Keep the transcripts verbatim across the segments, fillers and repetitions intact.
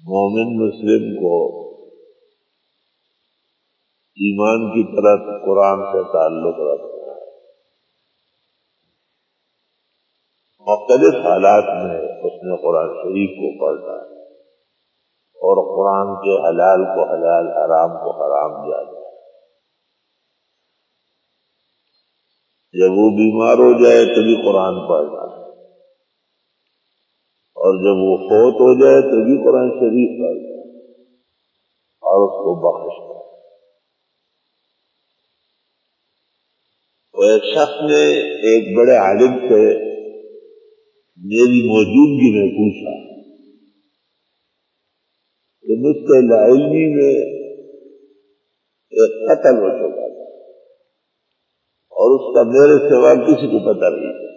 مومن مسلم کو ایمان کی طرف قرآن سے تعلق رکھنا ہے. مختلف حالات میں اس نے قرآن شریف کو پڑھنا ہے اور قرآن کے حلال کو حلال، حرام کو حرام جاننا ہے. جب وہ بیمار ہو جائے تبھی قرآن پڑھنا ہے، اور جب وہ فوت ہو جائے تبھی قرآن شریف پڑھنا ہے اور اس کو بخشنا ہے. تو ایک شخص نے ایک بڑے عالم سے میری موجودگی میں پوچھا کہ مجھ سے لاعلمی میں ایک قتل ہو چکا تھا اور اس کا میرے سوا کسی کو پتہ نہیں ہے.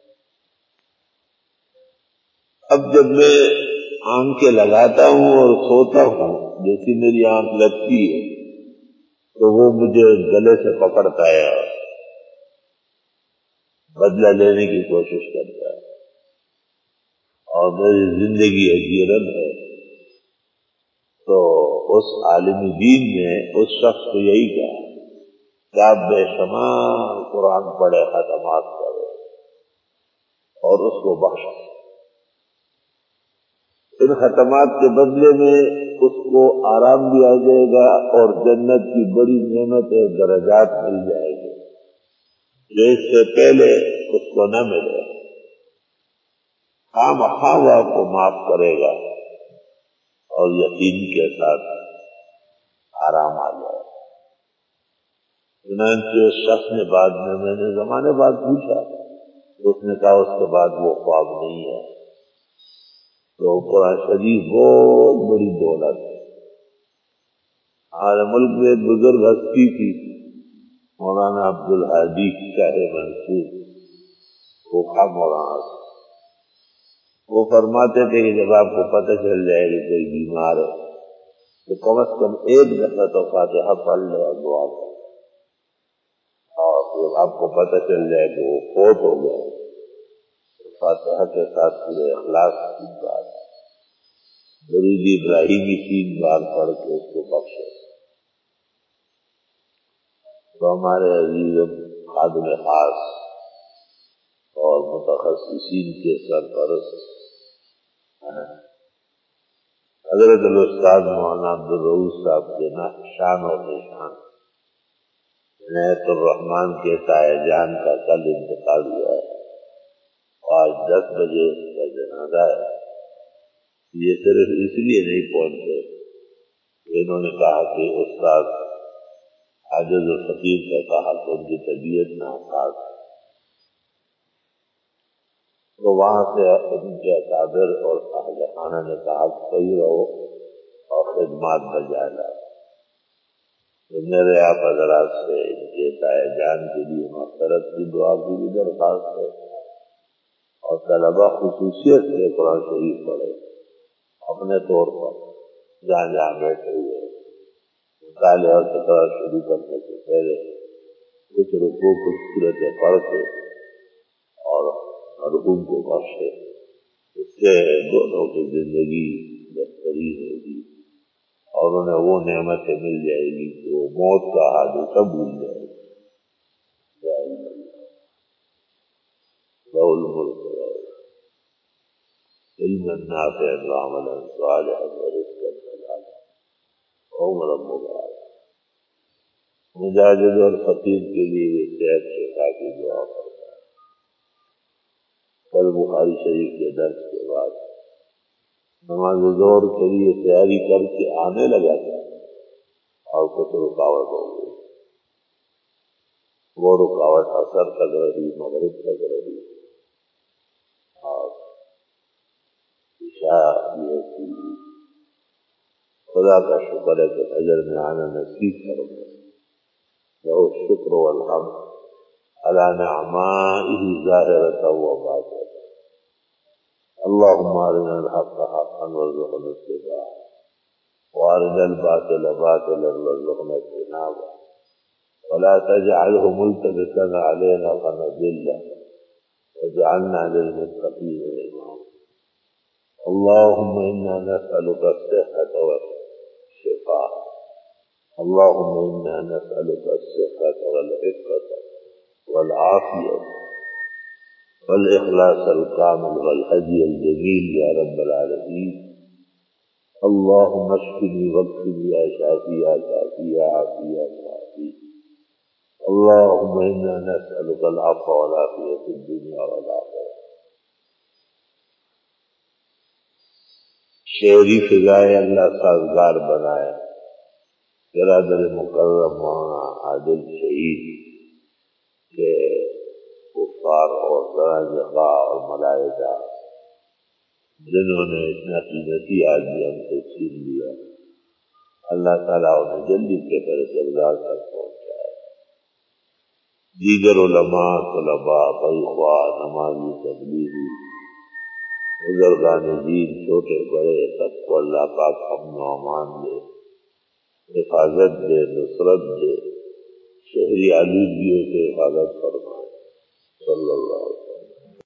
اب جب میں آنکھیں لگاتا ہوں اور سوتا ہوں، جیسی میری آنکھ لگتی ہے تو وہ مجھے گلے سے پکڑتا ہے، بدلہ لینے کی کوشش کرتا ہے، اور میری زندگی حقیرت ہے. تو اس عالم دین نے اس شخص کو یہی کہا کہ آپ بے شمار قرآن پڑھے، ختمات کرے اور اس کو بخشے. ان ختمات کے بدلے میں اس کو آرام دیا جائے گا اور جنت کی بڑی نعمتیں، درجات مل جائے گی جو اس سے پہلے اس کو نہ ملے. خام خواہ آپ کو معاف کرے گا اور یقین کے ساتھ آرام آ جائے. چنانچہ اس شخص نے بعد میں میں نے زمانے بعد پوچھا، اس نے کہا اس کے بعد وہ خواب نہیں ہے. تو قرآن شریف بہت بڑی دولت ہے. ہمارے ملک میں ایک بزرگ ہستی تھی، مولانا عبد الحادی شاہ منصور، وہ خواہ مولانا سے. وہ فرماتے تھے کہ جب آپ کو پتہ چل جائے کہ کوئی بیمار ہے تو کم از کم ایک دفعہ تو فاتحہ پڑھ لے اور دعا کرے، اور جب آپ کو پتہ چل جائے کہ وہ فوت ہو گیا تو فاتحہ کے ساتھ پورے اخلاص کی بات درود ابراہیمی تین بار پڑھ کے اس کو بخشے. تو ہمارے عزیز خادم خاص اور متخصصین کے سرپرست حضرت الاستاذ مولانا عبدالرؤوف صاحب کے شان اور نشان عنایت الرحمان کے تائے جان کا کل انتقال ہوا ہے. آج دس بجے کا جنازہ ہے. یہ صرف اس لیے نہیں پہنچے کہ انہوں نے کہا کہ استاد عاجز الفقیر کا کہا کہ ان کی طبیعت ناساز ہے، تو وہاں سے ان کے اکابر اور اہل خانہ نے کہا کہ صحیح رہو اور خدمات بجائے لاؤ. تو میرے آپ حضرات سے ان کے تائے جان کے لیے مغفرت کی دعا کی بھی درخواست ہے، اور طلبہ خصوصیت سے قرآن شریف پڑھے اپنے طور پر جہاں جہاں بیٹھے ہوئے. مطالعہ اور تکرار شروع کرنے سے پہلے کچھ رکوع کچھ سورتیں پڑھ کے اور مرحوم کو بخشے. اس سے دونوں کی زندگی بہترین ہوگی اور انہیں وہ نعمتیں مل جائے گی کہ وہ موت کا حادثہ بھول جائے گی. لَهُ الْمُلْكُ علما نافعا وعملا صالحا ورزقا حلالا وعمرا مبارکا. مجاہد اور فقیر کے لیے صحت شفا کی دعا کرتا ہے. کل بخاری شریف کے درس کے بعد نماز ظہر کے لیے تیاری کر کے آنے لگا تھا اور کچھ رکاوٹ ہو گئی. وہ رکاوٹ عصر تک رہی، مغرب تک رہی، اور عشاء. خدا کا شکر ہے کہ فجر میں آنا نصیب کرو. لہو الشکر والحمد علی نعمائہ ظاہرۃ و باطنۃ. اللهم ارنا الحق حقا وارزقنا اتباعه وارنا الباطل باطلا وارزقنا اجتنابه ولا تجعله ملتبسا علينا فنضل واجعلنا للمتقين اماما. اللهم إنا نسألك الصحة والشفاء اللهم إنا نسألك الصحة والعفة والعافية والإخلاص الكامل والهدي الجميل يا رب العالمين. اللهم اشفني واكفني يا شافي يا كافي يا عافي يا معافي. اللهم إنا نسألك العفو والعافية في الدنيا والآخرة. شعری فضائے اللہ سازگار بنایا. برادر مکرم مولانا عادل شہید کے کفار اور زنادقہ اور ملائکہ جنہوں نے اتنا قیمتی آدمی ہم سے چھین لیا، اللہ تعالیٰ انہیں جلدی کے پر کردار تک پہنچایا. دیگر علماء، طلباء، بلخوا، نمازی، تبلیغی، بزرگان دین، چھوٹے بڑے، سب کو اللہ پاک امن و امان دے، حفاظت دے، نصرت دے، شہری آلودگیوں سے حفاظت فرمائے. صلی اللہ علیہ وسلم.